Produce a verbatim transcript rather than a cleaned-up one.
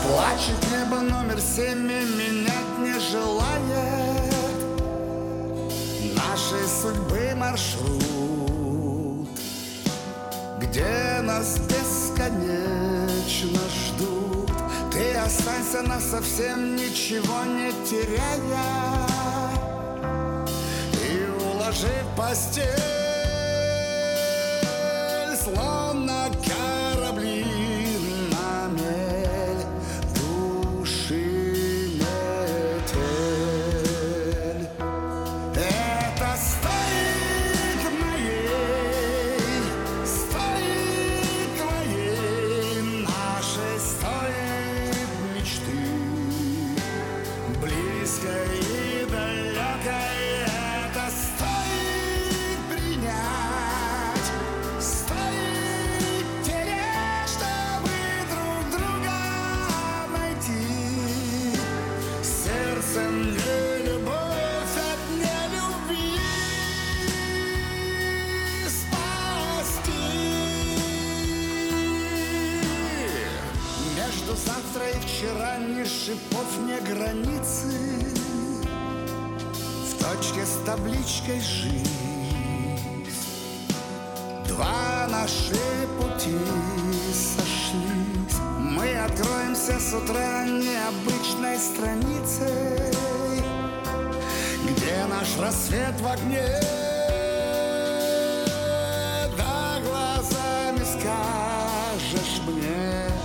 Плачет небо номер семь и менять не желает нашей судьбы маршрут, где нас бесконечно ждут. Ты останься насовсем, ничего не теряя, и уложи в постель, словно корабли на мель души метель. Это стоит моей, стоит твоей, нашей стоит мечты, близкой и далекой. Это стоит принять, стоит терять, чтобы друг друга найти. Сердцем не любовь от нелюбви спасти. Между завтра и вчера ни шипов, ни границы, в точке с табличкой «Жизнь». Два наши пути сошлись. Мы откроемся с утра необычной страницей, где наш рассвет в огне. Да глазами скажешь мне: